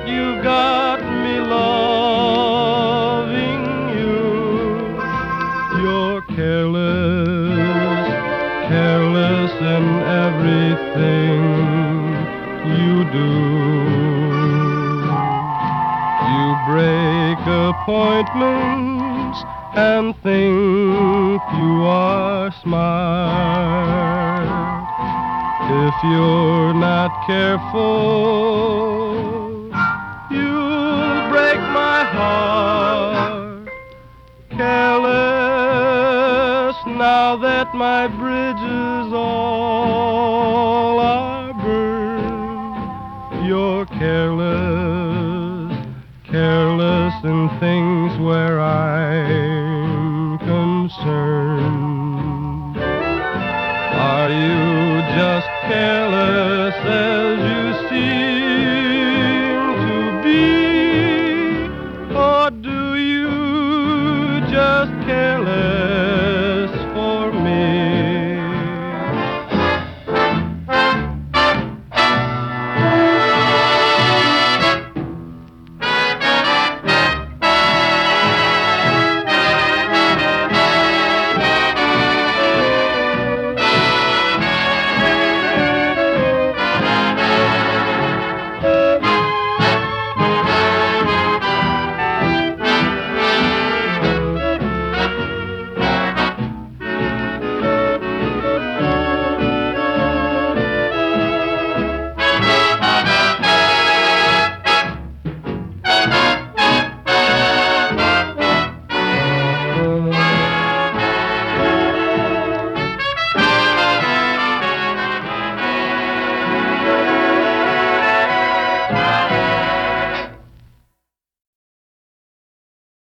you got me loving you. You're careless, careless in everything you do. You break appointments and think you are smart. If you're not careful, you'll break my heart. Careless, now that my bridges all are burned. You're careless, careless in things where I'm concerned. Are you just careless as